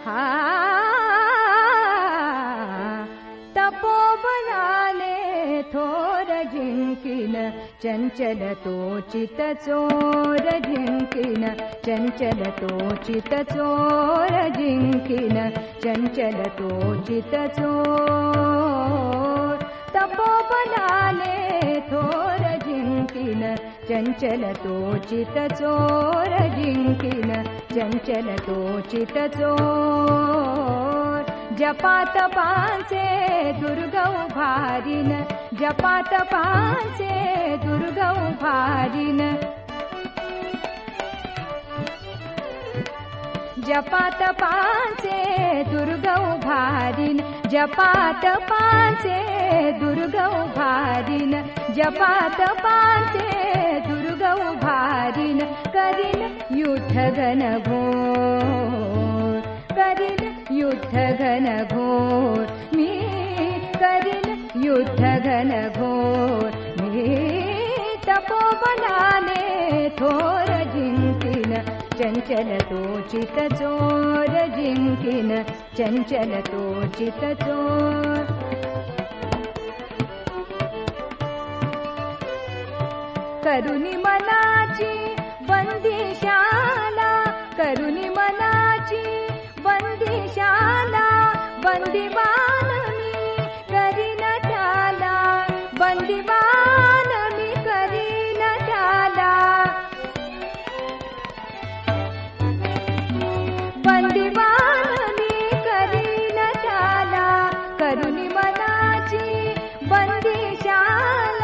तपोबलाने थोर जिंकिन चंचल तो चित चोर जिंकिन चंचल तो चित चोर जिंकिन चंचल तो चित चोर तपोबलाने थोर जिंकिन चंचल तो चित चोर जिंकिन चंचल तो चित चोर जपात पासे दुर्गा उभारिन जपात पासे दुर्गा उभारिन जपात पासे दुर्गा उभारिन जपात पासे दुर्गा उभारिन जपात पासे दुर्गा उभारिन करीन युद्ध घनघोर करीन युद्ध घनघोर मी करीन युद्ध घनघोर मी तपोबलाने थोर जिंकिन चंचल तो चित चोर जिंकिन चंचल तो चित चोर करुणी मनाची बंदिशाला करुणी मनाची बंदिशाला बंदिवान मी करीन त्याला बंदिवान मी करीन त्याला बंदिवान मी करीन त्याला करुणी मनाची बंदिशाला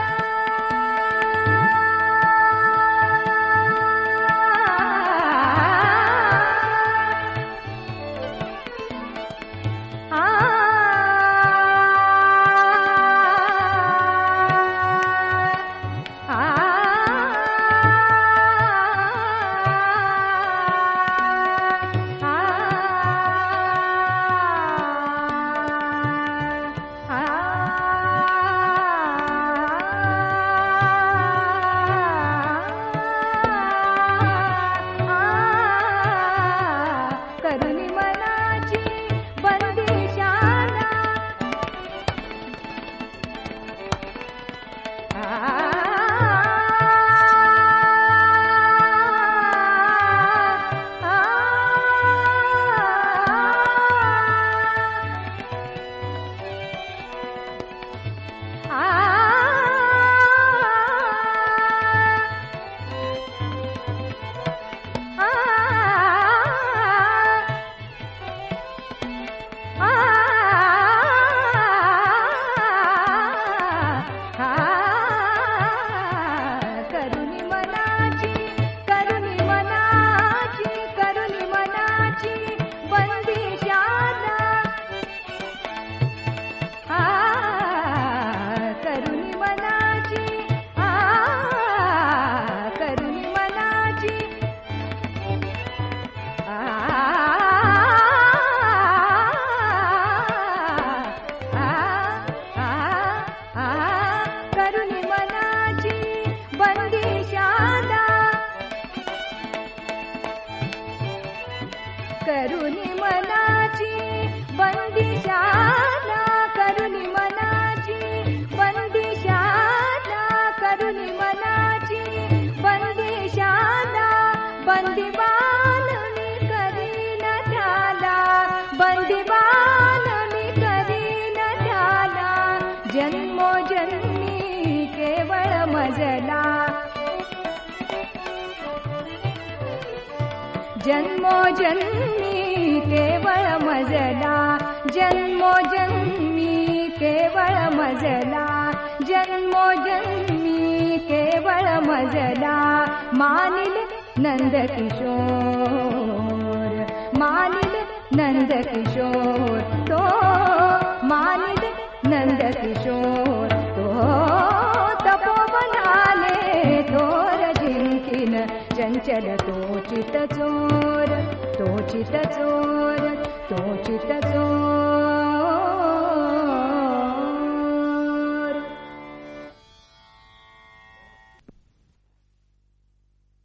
करुणी मनाची बंदिशाला करुणी मनाची बंदिशाला करुणी मनाची बंदिशाला बंदिवान मी करीन त्याला बंदिवान मी करीन त्याला जन्मोजन्मी केवळ मजला जन्मोजन्मी केवळ मजला जन्मोजन्मी केवळ मजला जन्मोजन्मी केवळ मजला मानिल नंदकिशोर मानिल नंदकिशोर तो मानिल नंदकिशोर तो तपोबलाने थोर जिंकिन चंचल तो चित चोर तो चित चोर तो चित चोर